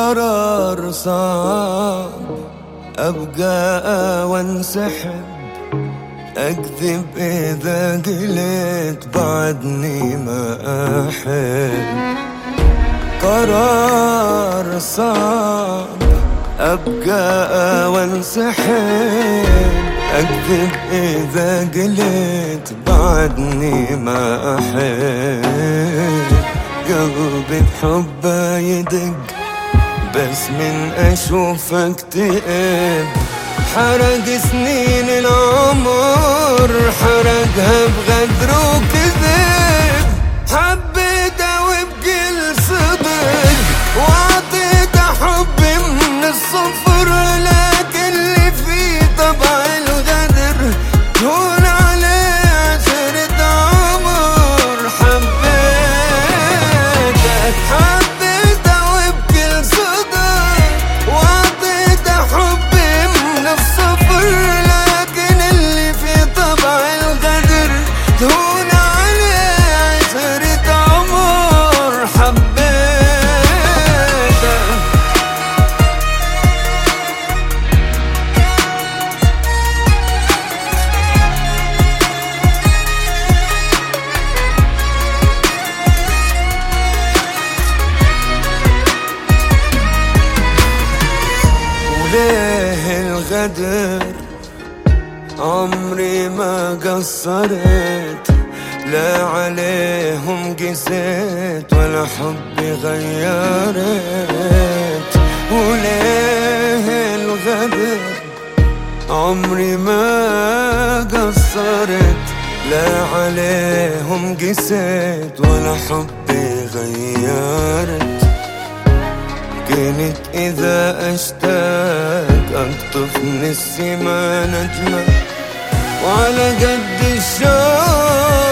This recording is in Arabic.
قرار صعب أبقى وانسحب، أكذب إذا قلت بعدني ما أحب. قرار صعب أبقى وانسحب، أكذب إذا قلت بعدني ما أحب. قلبي بحبه يدق بس من أشوفك تئب. حرق سنين العمر حرقها بغدر وكذب. حبيته وبكل صدق وعطيته حبي من الصفر، لكن اللي فيه طبع الغدر هون عليه عشرة عمر. حبيته وبكل صدق وعطيته حبي من الصفر، لكن اللي فيه طبع الغدر هون عليه عشرة عمر. حبيته ليه الغدر عمري ما قصرت، لا عليهم قسيت ولا حبي غيرت. وليه الغدر عمري ما قصرت، لا عليهم قسيت ولا حبي غيرت. كنت إذا أشتاق أقطف من السما نجمة، وعلى قد الشوق